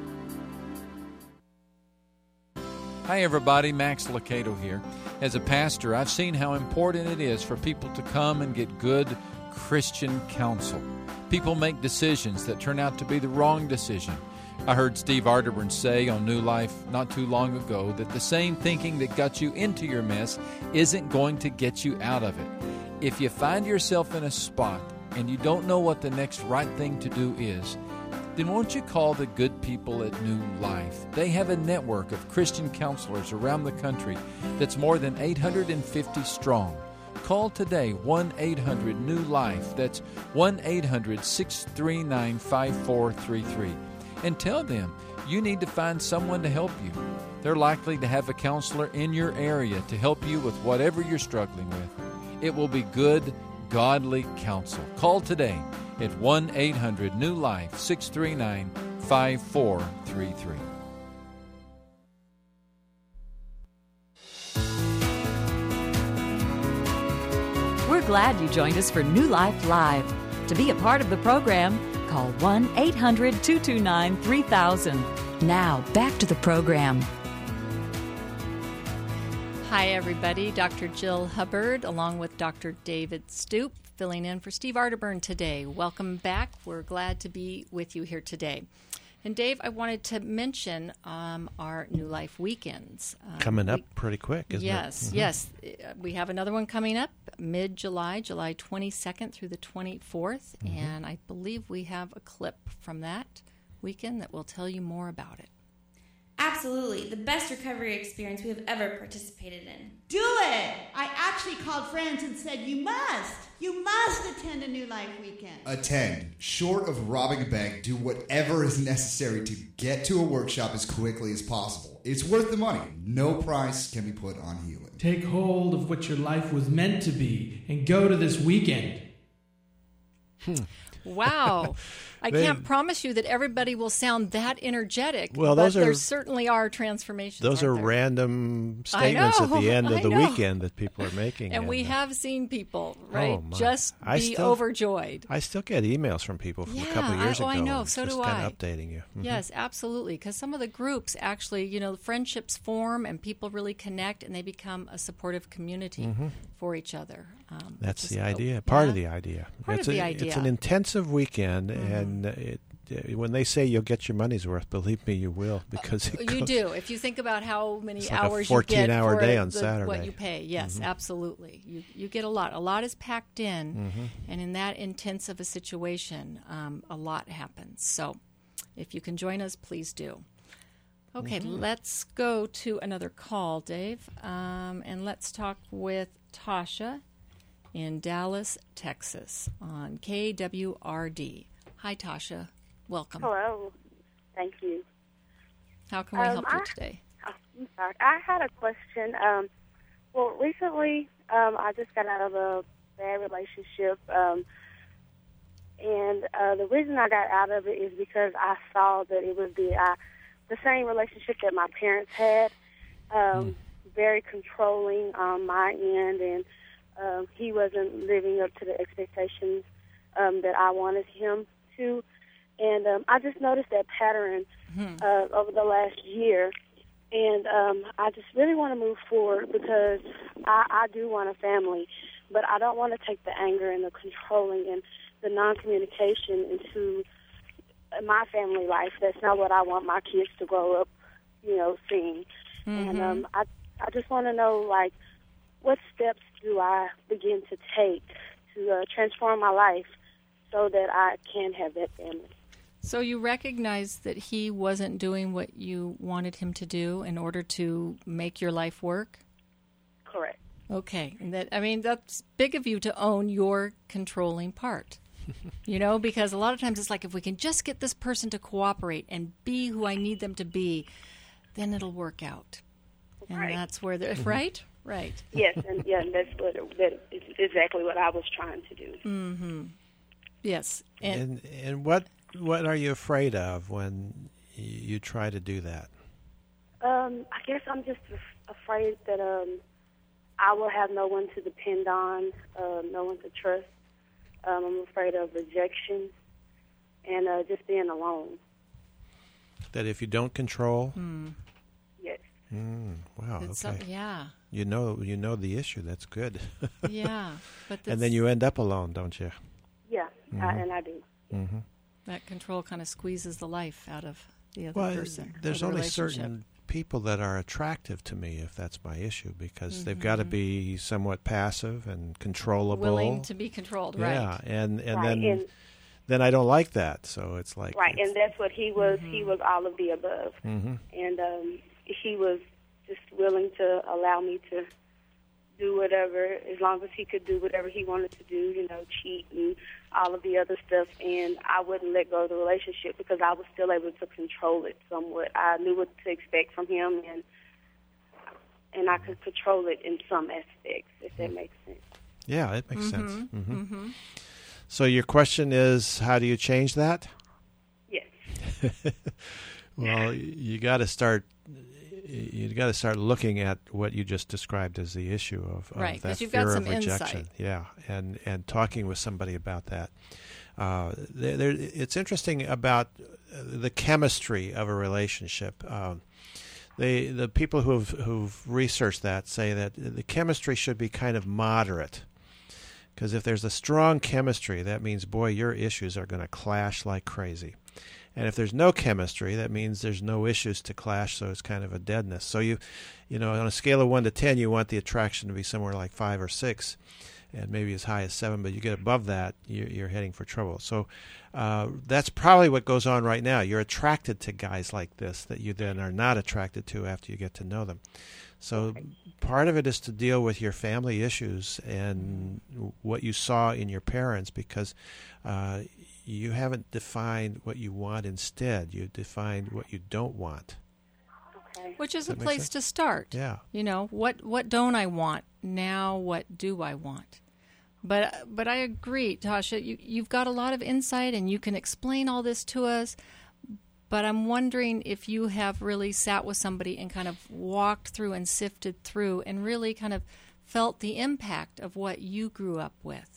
Hi, everybody. Max Lucado here. As a pastor, I've seen how important it is for people to come and get good Christian counsel. People make decisions that turn out to be the wrong decision. I heard Steve Arterburn say on New Life not too long ago that the same thinking that got you into your mess isn't going to get you out of it. If you find yourself in a spot and you don't know what the next right thing to do is, then won't you call the good people at New Life? They have a network of Christian counselors around the country that's more than eight hundred fifty strong. Call today, one eight hundred New Life. That's one eight hundred six three nine five four three three. And tell them you need to find someone to help you. They're likely to have a counselor in your area to help you with whatever you're struggling with. It will be good, godly counsel. Call today at one eight hundred New Life, six three nine five four three three. We're glad you joined us for New Life Live. To be a part of the program, call one eight hundred two two nine three thousand. Now, back to the program. Hi, everybody. Doctor Jill Hubbard, along with Doctor David Stoop, filling in for Steve Arterburn today. Welcome back. We're glad to be with you here today. And Dave, I wanted to mention um, our New Life weekends. Um, coming up we, pretty quick, isn't yes, it? Yes, yes. We have another one coming up mid-July, July twenty-second through the twenty-fourth. Mm-hmm. And I believe we have a clip from that weekend that will tell you more about it. Absolutely. The best recovery experience we have ever participated in. Do it! I actually called friends and said, you must. You must attend a New Life weekend. Attend. Short of robbing a bank, do whatever is necessary to get to a workshop as quickly as possible. It's worth the money. No price can be put on healing. Take hold of what your life was meant to be and go to this weekend. Hmm. Wow. I They- can't promise you that everybody will sound that energetic, Well, but those there are- certainly are transformations. Those are aren't there? random I statements at know, the end of I the know. weekend that people are making. And we have seen people, right, Oh, my. just I be still- overjoyed. I still get emails from people from Yeah, a couple of years I, oh, ago. I know. So just do kind I. of updating you. Mhm. Yes, absolutely. Because some of the groups actually, you know, friendships form and people really connect and they become a supportive community Mhm. for each other. Um, That's which the is- idea. Part of yeah. the idea. Part it's of a, the idea. It's an intensive weekend, Mhm. and it, uh, when they say you'll get your money's worth, believe me, you will, because it You goes- do. If you think about how many It's like a hours you get fourteen-hour for day on the- Saturday. what you pay. Yes, Mhm. absolutely. You you get a lot. A lot is packed in, Mhm. and in that intense of a situation, um, a lot happens. So, if you can join us, please do. Okay, Mhm. let's go to another call, Dave, um, and let's talk with Tasha in Dallas, Texas, on K W R D. Hi, Tasha. Welcome. Hello. Thank you. How can we Um, help you I- today? Oh, I'm sorry. I had a question. Um, well, recently, um, I just got out of a bad relationship, um, and uh, the reason I got out of it is because I saw that it was the uh, the same relationship that my parents had, um, very controlling on my end, and um, he wasn't living up to the expectations um, that I wanted him to. And um, I just noticed that pattern mm-hmm. uh, over the last year. And um, I just really want to move forward because I, I do want a family, but I don't want to take the anger and the controlling and the non-communication into my family life. That's not what I want my kids to grow up, you know, seeing. Mm-hmm. And um, I, I just want to know, like, what steps do I begin to take to uh, transform my life so that I can have that family? So you recognize that he wasn't doing what you wanted him to do in order to make your life work? Correct. Okay. And that, I mean, that's big of you to own your controlling part. You know, because a lot of times it's like, if we can just get this person to cooperate and be who I need them to be, then it'll work out. And right. that's where they're, right? Right. Yes, and yeah, and that's what that is exactly what I was trying to do. Mm-hmm. Yes. And, and and what what are you afraid of when you try to do that? Um, I guess I'm just af- afraid that um, I will have no one to depend on, uh, no one to trust. Um, I'm afraid of rejection and uh, just being alone. That if you don't control? Mm. Yes. Mm, wow, it's okay. Some, yeah. You know you know the issue. That's good. Yeah. But and then you end up alone, don't you? Yeah, mm-hmm. I, and I do. Mm-hmm. That control kind of squeezes the life out of the other well, person. There's the only certain people that are attractive to me, if that's my issue, because mm-hmm. they've got to be somewhat passive and controllable. Willing to be controlled, right. Yeah, and, and right. then and, then I don't like that, so it's like... Right, it's, and that's what he was. Mm-hmm. He was all of the above. Mm-hmm. And um, he was just willing to allow me to do whatever, as long as he could do whatever he wanted to do, you know, cheat and all of the other stuff, and I wouldn't let go of the relationship because I was still able to control it somewhat. I knew what to expect from him, and and I could control it in some aspects, if that makes sense. Yeah, it makes mm-hmm. sense. Mm-hmm. Mm-hmm. So your question is, how do you change that? Yes. Well, you got to start... You got to start looking at what you just described as the issue of, of right, that you've fear got some of rejection. Insight. Yeah, and and talking with somebody about that. Uh, there, there, it's interesting about the chemistry of a relationship. Um, they the people who've who've researched that say that the chemistry should be kind of moderate. Because if there's a strong chemistry, that means, boy, your issues are going to clash like crazy. And if there's no chemistry, that means there's no issues to clash, so it's kind of a deadness. So you, you know, on a scale of one to ten, you want the attraction to be somewhere like five or six, and maybe as high as seven. But you get above that, you're, you're heading for trouble. So uh, that's probably what goes on right now. You're attracted to guys like this that you then are not attracted to after you get to know them. So part of it is to deal with your family issues and what you saw in your parents, because uh, you haven't defined what you want instead. You defined what you don't want. Okay. Which is Does a that make place sense? to start. Yeah. You know, what what don't I want? Now what do I want? But but I agree, Tasha, you, you've got a lot of insight and you can explain all this to us. But I'm wondering if you have really sat with somebody and kind of walked through and sifted through and really kind of felt the impact of what you grew up with.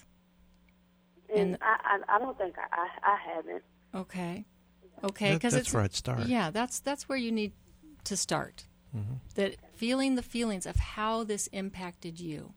And, and I, I, I don't think I, I, I haven't. Okay. Okay. That, Cause that's it's, where I'd start. Yeah, that's that's where you need to start. Mm-hmm. That feeling the feelings of how this impacted you.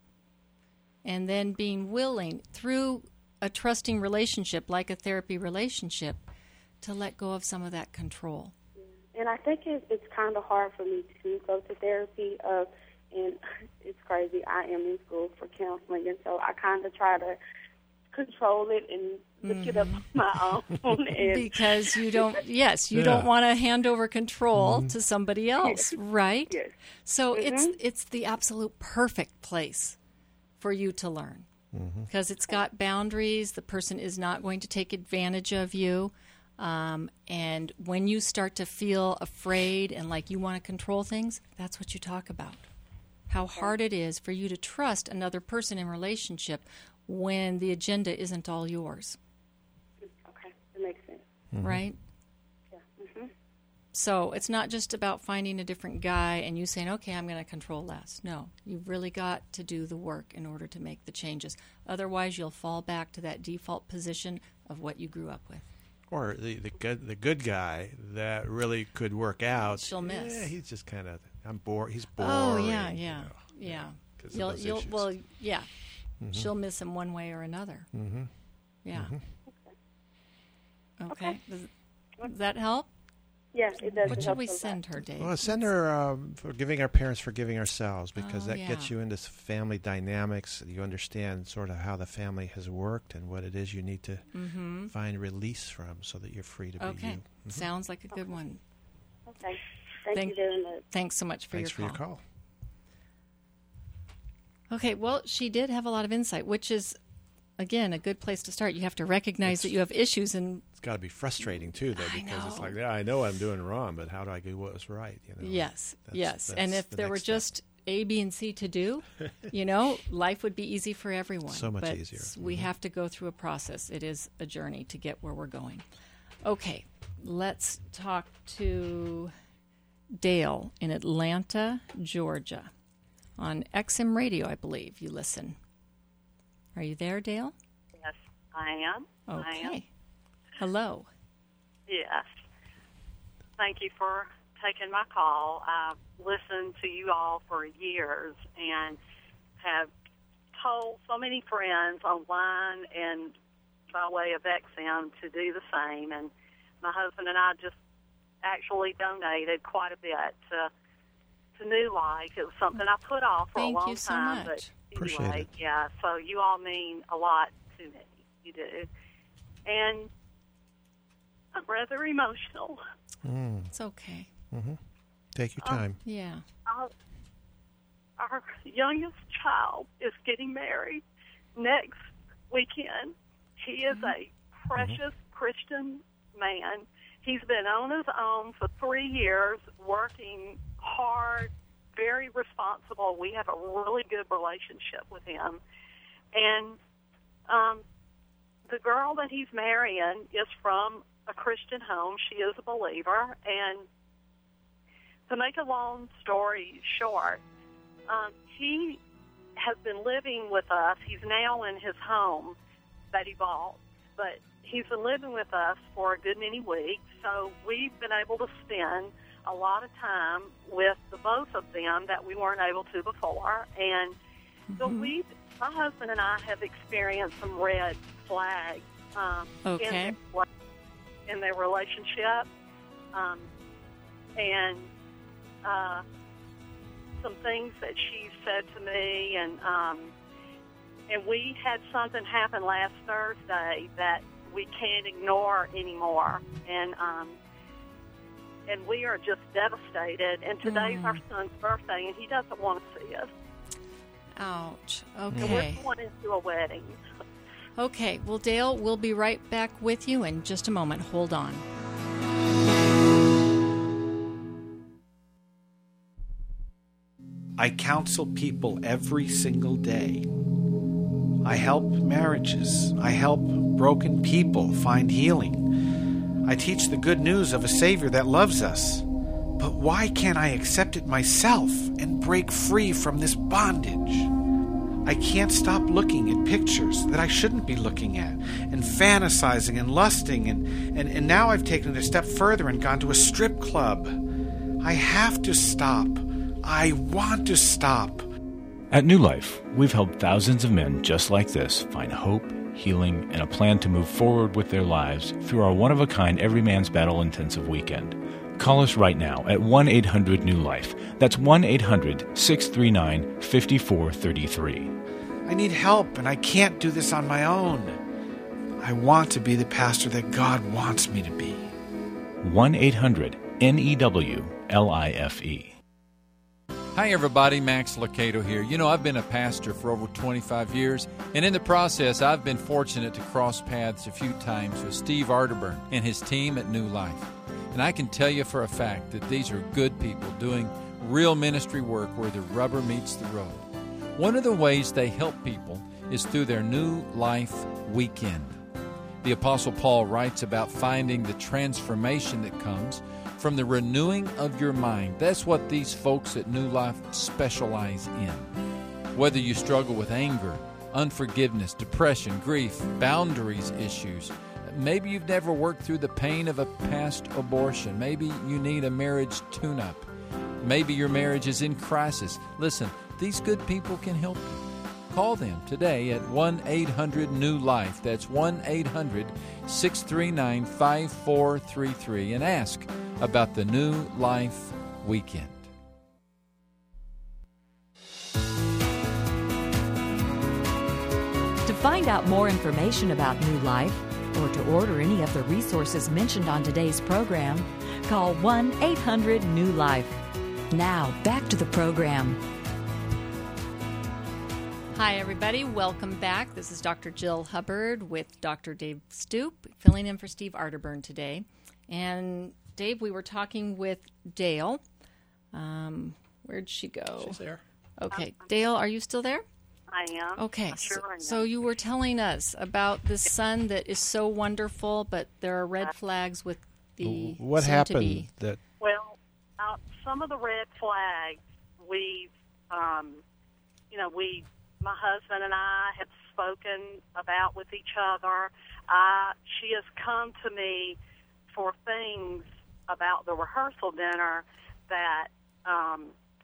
And then being willing, through a trusting relationship, like a therapy relationship, to let go of some of that control. And I think it, it's kind of hard for me to go to therapy. Uh, and it's crazy. I am in school for counseling, and so I kind of try to control it and look mm-hmm. it up on my own. And because you don't, yes, you yeah. don't want to hand over control mm-hmm. to somebody else, yes. right? Yes. So mm-hmm. it's it's the absolute perfect place for you to learn, because mm-hmm. it's got boundaries. The person is not going to take advantage of you. Um, and when you start to feel afraid and like you want to control things, that's what you talk about. How hard it is for you to trust another person in relationship when the agenda isn't all yours. Okay, that makes sense. Mm-hmm. Right? Yeah. Mm-hmm. So it's not just about finding a different guy and you saying, okay, I'm going to control less. No, you've really got to do the work in order to make the changes. Otherwise, you'll fall back to that default position of what you grew up with. Or the, the good the good guy that really could work out. She'll miss. Yeah, he's just kind of I'm bored. He's bored. Oh yeah, yeah, you know, yeah. You'll, you'll, issues. well, yeah. Mm-hmm. She'll miss him one way or another. Mm-hmm. Yeah. Mm-hmm. Okay. okay. Does, does that help? Yeah, it does. What should we send her, Dave? Well, send her um, forgiving our parents, forgiving ourselves, because Oh, that yeah. gets you into s- family dynamics. You understand sort of how the family has worked and what it is you need to Mhm. find release from, so that you're free to be Okay. you. Mhm. Sounds like a good one. Okay. Thank, Thank- you very much. Thanks so much for Thanks your for call. your call. Okay, well, she did have a lot of insight, which is, again, a good place to start. You have to recognize that you have issues, and It's got to be frustrating too, though, I because it's know. like, yeah, I know I'm doing wrong, but how do I do what was right? You know. yes, That's- yes. that's And if the there were next step. just A, B, and C to do, you know, life would be easy for everyone. So much but easier. We Mhm. have to go through a process. It is a journey to get where we're going. Okay, let's talk to Dale in Atlanta, Georgia. On X M Radio, I believe you listen. Are you there, Dale? Yes, I am. I am. Okay. Hello. Yes. Thank you for taking my call. I've listened to you all for years and have told so many friends online and by way of X M to do the same. And my husband and I just actually donated quite a bit to, to New Life. It was something I put off for Thank a long you so time. much. But Appreciate anyway, it. yeah, so you all mean a lot to me. You do. And I'm rather emotional. Mm. It's okay. Mm-hmm. Take your Um, time. Yeah. Our, our youngest child is getting married next weekend. He is a precious Christian man. He's been on his own for three years, working hard, very responsible. We have a really good relationship with him. And um, the girl that he's marrying is from a Christian home. She is a believer. And to make a long story short, um, he has been living with us. He's now in his home that he bought, but he's been living with us for a good many weeks. So we've been able to spend a lot of time with the both of them that we weren't able to before. And so we, my husband and I have experienced some red flags um, Okay. in, their, in their relationship. Um, and uh, some things that she said to me, and um, and we had something happen last Thursday that we can't ignore anymore, and um, and we are just devastated. And today's Mm. our son's birthday, and he doesn't want to see us. Ouch. And Okay. we're going into a wedding. Okay. Well, Dale, we'll be right back with you in just a moment. Hold on. I counsel people every single day. I help marriages. I help broken people find healing. I teach the good news of a Savior that loves us. But why can't I accept it myself and break free from this bondage? I can't stop looking at pictures that I shouldn't be looking at, and fantasizing and lusting, and, and, and now I've taken it a step further and gone to a strip club. I have to stop. I want to stop. At New Life, we've helped thousands of men just like this find hope, healing, and a plan to move forward with their lives through our one-of-a-kind Every Man's Battle intensive weekend. Call us right now at one eight hundred new life. That's one eight hundred six three nine five four three three. I need help, and I can't do this on my own. I want to be the pastor that God wants me to be. one eight hundred N E W L I F E. Hi, everybody. Max Lucado here. You know, I've been a pastor for over twenty-five years, and in the process, I've been fortunate to cross paths a few times with Steve Arterburn and his team at New Life. And I can tell you for a fact that these are good people doing real ministry work where the rubber meets the road. One of the ways they help people is through their New Life Weekend. The Apostle Paul writes about finding the transformation that comes from the renewing of your mind. That's what these folks at New Life specialize in. Whether you struggle with anger, unforgiveness, depression, grief, boundaries issues, Maybe you've never worked through the pain of a past abortion. Maybe you need a marriage tune-up. Maybe your marriage is in crisis. Listen, these good people can help you. Call them today at one eight hundred new life. That's one eight hundred six three nine five four three three and ask about the New Life Weekend. To find out more information about New Life or to order any of the resources mentioned on today's program, call one eight hundred new life. Now, back to the program. Hi, everybody. Welcome back. This is Doctor Jill Hubbard with Doctor Dave Stoop, filling in for Steve Arterburn today. And, Dave, we were talking with Dale. Um, where'd she go? She's there. Okay. Dale, are you still there? I am. Okay. Sure So, I am. so you were telling us about this son that is so wonderful, but there are red flags with the What soon-to-be. happened that... Well, uh, some of the red flags we've, um, you know, we, my husband and I have spoken about with each other. Uh, she has come to me for things about the rehearsal dinner that um,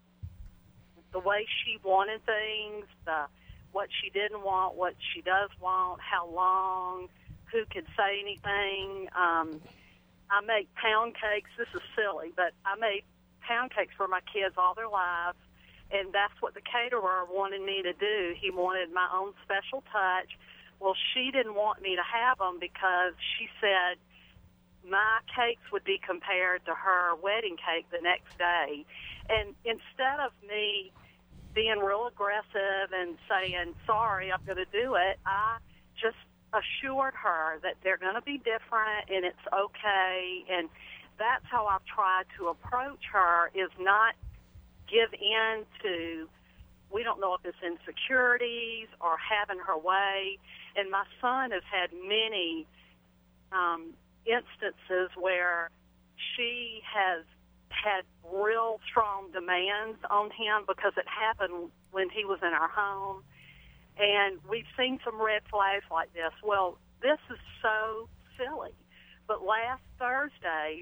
the way she wanted things, the what she didn't want, what she does want, how long, who could say anything. Um, I make pound cakes. This is silly, but I made pound cakes for my kids all their lives, and that's what the caterer wanted me to do. He wanted my own special touch. Well, she didn't want me to have them because she said my cakes would be compared to her wedding cake the next day. And instead of me being real aggressive and saying, sorry, I'm going to do it, I just assured her that they're going to be different and it's okay. And that's how I've tried to approach her, is not give in to, we don't know if it's insecurities or having her way. And my son has had many um, instances where she has had real strong demands on him because it happened when he was in our home. And we've seen some red flags like this. Well, this is so silly. But last Thursday,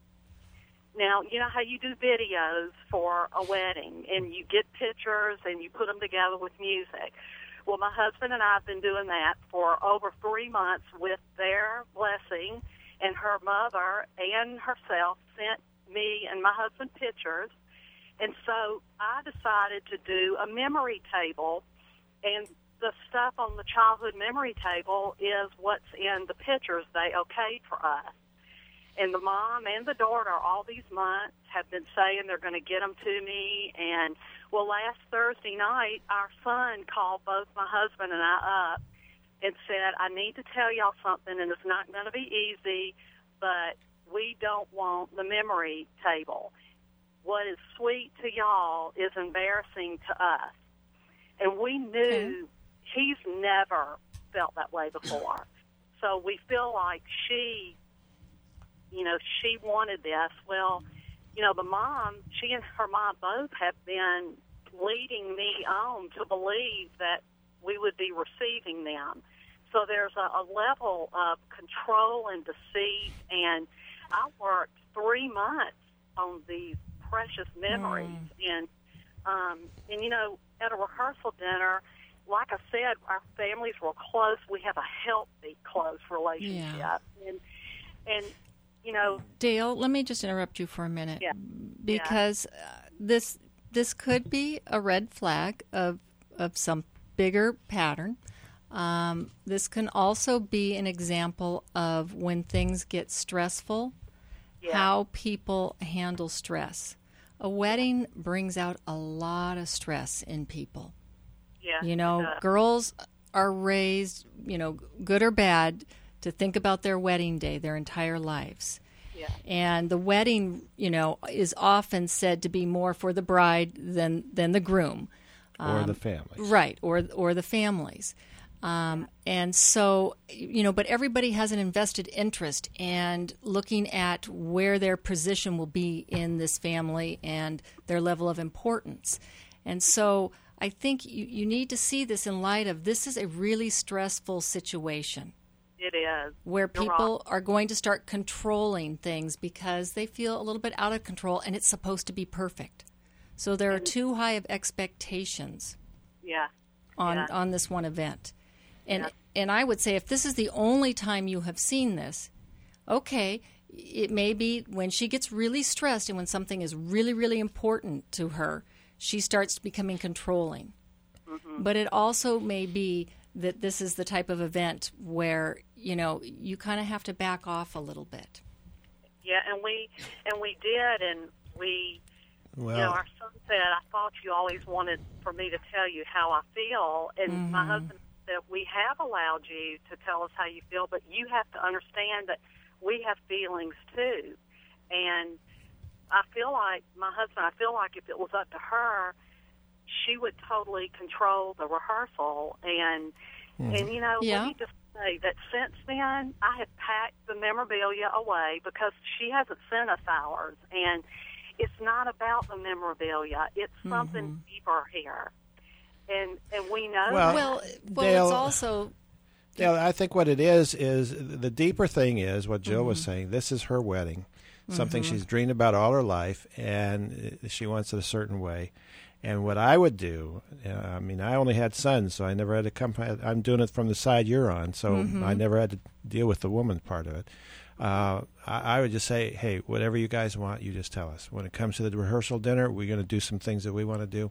now, you know how you do videos for a wedding, and you get pictures and you put them together with music. Well, my husband and I have been doing that for over three months with their blessing, and her mother and herself sent me and my husband pictures. And so I decided to do a memory table, and the stuff on the childhood memory table is what's in the pictures they okayed for us. And the mom and the daughter all these months have been saying they're going to get them to me. And, well, last Thursday night, our son called both my husband and I up and said, I need to tell y'all something, and it's not going to be easy, but we don't want the memory table. What is sweet to y'all is embarrassing to us. And we knew he's never felt that way before. So we feel like she, you know, she wanted this. Well, you know, the mom, she and her mom both have been leading me on to believe that we would be receiving them. So there's a, a level of control and deceit, and I worked three months on these precious memories. Mm. And, um, and, you know, at a rehearsal dinner, like I said, our families were close. We have a healthy, close relationship. Yeah. And, and, you know, Dale, let me just interrupt you for a minute. Yeah. Because uh, this this could be a red flag of of some bigger pattern. Um, this can also be an example of when things get stressful, yeah. how people handle stress. A wedding brings out a lot of stress in people. Yeah, you know, girls are raised, you know, good or bad, to think about their wedding day their entire lives. Yeah. And the wedding, you know, is often said to be more for the bride than than the groom. Or um, the families. Right, or or the families. Um, and so, you know, but everybody has an invested interest in looking at where their position will be in this family and their level of importance. And so I think you, you need to see this in light of this is a really stressful situation. It is. Where You're people are going to start controlling things because they feel a little bit out of control, and it's supposed to be perfect. So there are too high of expectations Yeah. on, Yeah. on this one event. And Yeah. and I would say if this is the only time you have seen this, okay, it may be when she gets really stressed and when something is really, really important to her, she starts becoming controlling. Mm-hmm. But it also may be that this is the type of event where, you know, you kind of have to back off a little bit. Yeah, and we and we did, and we, Well, you know, our son said, "I thought you always wanted for me to tell you how I feel," and my Mhm. husband said, "We have allowed you to tell us how you feel, but you have to understand that we have feelings too." And I feel like my husband, I feel like if it was up to her, she would totally control the rehearsal. And Mm. and you know, Yeah. let me just say that since then, I have packed the memorabilia away because she hasn't sent us ours, and it's not about the memorabilia; it's something deeper here. And and we know. Well, that. Well, well Dale- it's also Yeah, I think what it is is the deeper thing is what Jill was Mhm. saying. This is her wedding, something Mhm. she's dreamed about all her life, and she wants it a certain way. And what I would do, uh, I mean, I only had sons, so I never had to come. I'm doing it from the side you're on, so Mhm. I never had to deal with the woman part of it. Uh, I, I would just say, hey, whatever you guys want, you just tell us. When it comes to the rehearsal dinner, we're going to do some things that we want to do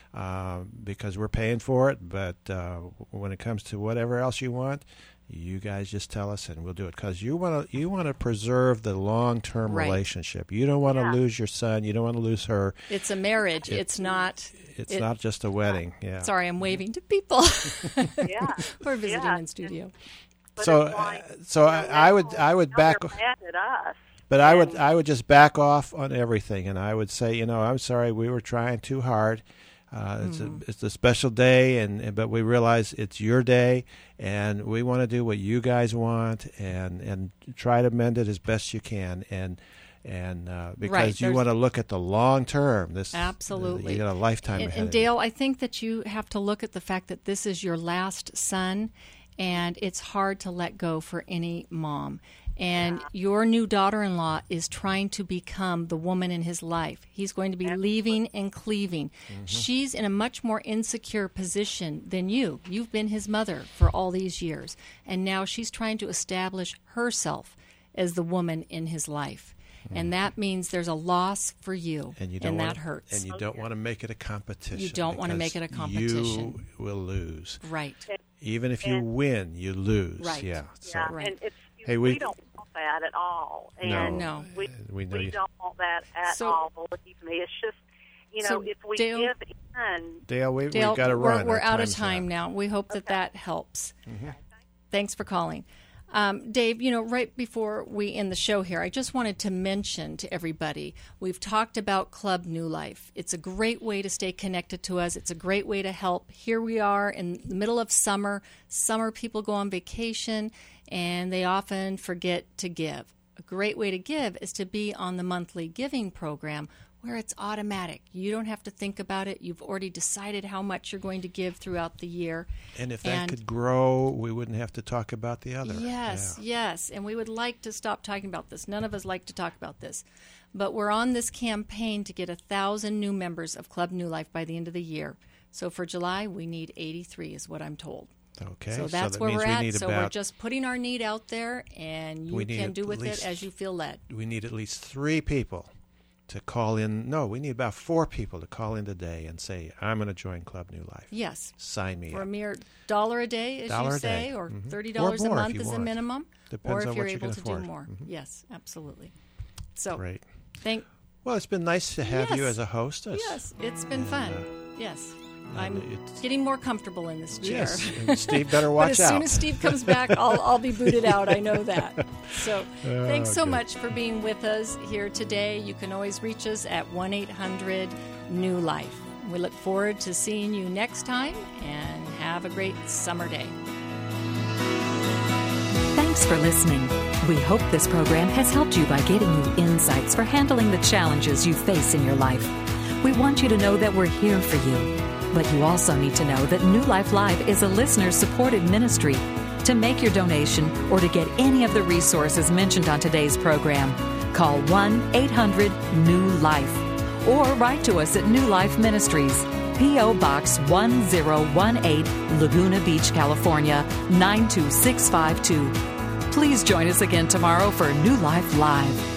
uh, because we're paying for it. But uh, when it comes to whatever else you want, you guys just tell us and we'll do it. Because you want to you want to preserve the long-term Right. relationship. You don't want to Yeah. lose your son. You don't want to lose her. it's a marriage. It- it's not. It's it- not just a wedding. Yeah. Sorry, I'm waving to people. Yeah. We're visiting Yeah. in studio. But So, it's like, uh, so I, I would I would now back. they're mad at us. But I would I would just back off on everything, and I would say, you know, I'm sorry, we were trying too hard. Uh, it's Mhm. a it's a special day, and, and but we realize it's your day, and we want to do what you guys want, and and try to mend it as best you can, and and uh, because Right, you there's- want to look at the long term. This Absolutely. you got a lifetime And, ahead. and of you. Dale, I think that you have to look at the fact that this is your last son, and it's hard to let go for any mom. And your new daughter-in-law is trying to become the woman in his life. He's going to be leaving and cleaving. She's in a much more insecure position than you. You've been his mother for all these years, and now she's trying to establish herself as the woman in his life. And that means there's a loss for you, and you don't and want that hurts. And you don't want to make it a competition. You don't want to make it a because competition. You will lose. Right. Even if you And- win, you lose. Right. Yeah. So. Yeah, and it's Hey, we, we- don't want that at all. No. And No. we We know we you- don't want that at So- all. Believe me, it's just you know So, if we Dale- give in. Dale, we, Dale, we've got to we're, run. we're Our out of time's time up. now. We hope that that helps. Mm-hmm. Thanks for calling. Um, Dave, you know, right before we end the show here, I just wanted to mention to everybody, we've talked about Club New Life. It's a great way to stay connected to us. It's a great way to help. Here we are in the middle of summer. Summer people go on vacation, and they often forget to give. A great way to give is to be on the monthly giving program where it's automatic. You don't have to think about it. You've already decided how much you're going to give throughout the year. And if that And- could grow, we wouldn't have to talk about the other. Yes, Yeah. yes. And we would like to stop talking about this. None of us like to talk about this. But we're on this campaign to get a thousand new members of Club New Life by the end of the year. So for July, we need eighty-three is what I'm told. Okay. So that's that where means we're we at. need So we're about, just putting our need out there, and you We need can at do with least- it as you feel led. we need at least three people to call in. No, we need about four people to call in today and say, I'm going to join Club New Life. Yes. Sign me For a up. mere dollar a day, as Dollar you a say, day. or Mhm. thirty Or dollars a more if month you is a want. minimum, Depends or if on you're what you able can to afford. do more. Mhm. Yes, absolutely. So Great. thank Well, it's been nice to have you Yes. as a hostess. Yes, it's been fun. uh, Yes. and I'm it's- getting more comfortable in this chair. Yes, and Steve better watch but as out. soon as Steve comes back, I'll, I'll be booted out. I know that. So Oh, thanks so good. much for being with us here today. You can always reach us at one eight hundred new life. We look forward to seeing you next time, and have a great summer day. Thanks for listening. We hope this program has helped you by getting you insights for handling the challenges you face in your life. We want you to know that we're here for you. But you also need to know that New Life Live is a listener-supported ministry. To make your donation or to get any of the resources mentioned on today's program, call one eight hundred new life or write to us at New Life Ministries, P O. Box one zero one eight, Laguna Beach, California, nine two six five two. Please join us again tomorrow for New Life Live.